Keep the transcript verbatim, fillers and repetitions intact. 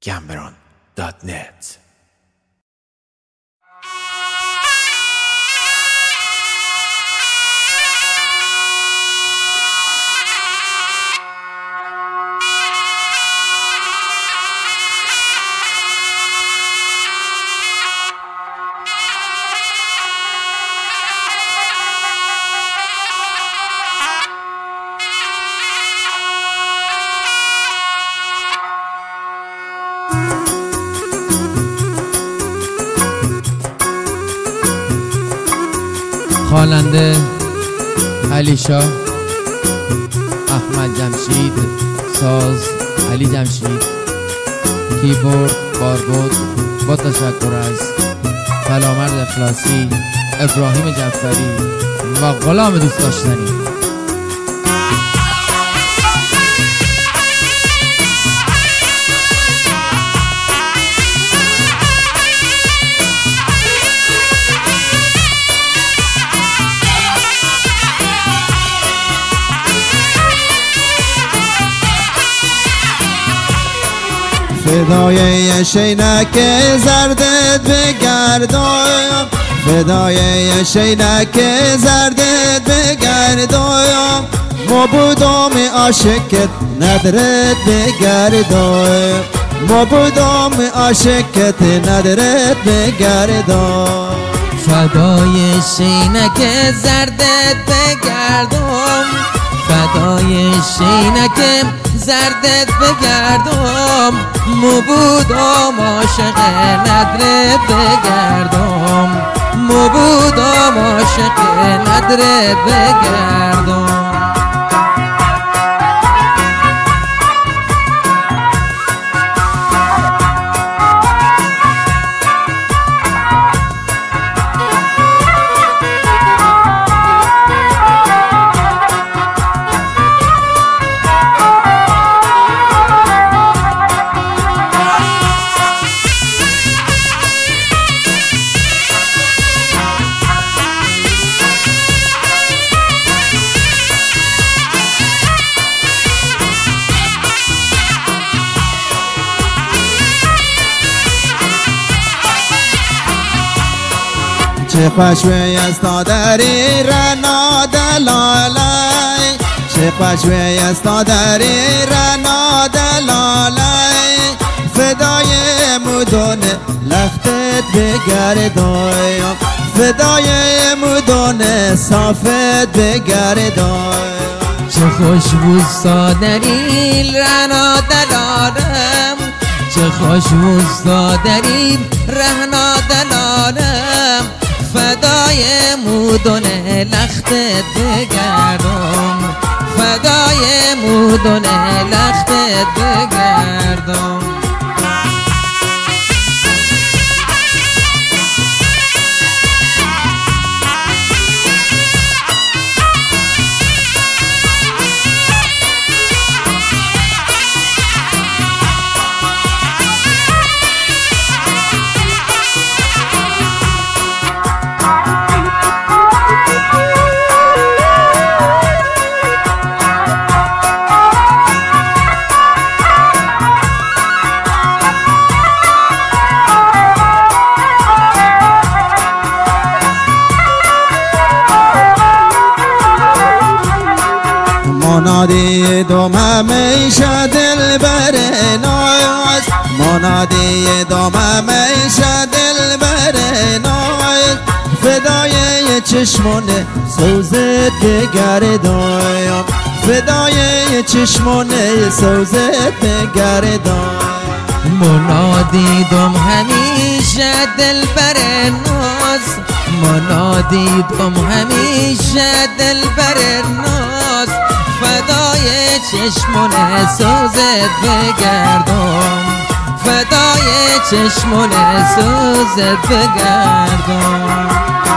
گمبران دات نت. خواننده علی شاه، احمد جمشید، ساز علی جمشید، کیبورد باربود با تشکر از فلامرد اخلاصی، ابراهیم جعفری و غلام دوست داشتنی. فدای شینک زردت بگردم، فدای شینک زردت بگردم، مبودم عاشقت ندرت بگردم، مبودم عاشقت ندرت بگردم. فدای شینک زردت بگردم، فدای شینک زردت بگردم، مبودم عاشق ندرت بگردم، مبودم عاشق ندرت بگردم. چه خوشوی است دری رنا دلالی، چه خوشوی است دری رنا دلالی، فدای مدون لختت بگردم، فدای مدون صافت بگردم. چه خوشبوست دری رنا دلالم، چه خوشبوست دری رنا دلالم، فدای مودون لختت بگردم، فدای مودون لختت بگردم. منادی دوم همیشه دل بر ناز، منادی دوم همیشه دل بر ناز، فدای چشمون سوزت بگردم، فدای چشمون سوزت بگردم. منادی دوم همیشه دل بر ناز، منادی دوم همیشه دل بر ناز، فدای چشمون سوزت بگردم، فدای چشمون سوزت بگردم.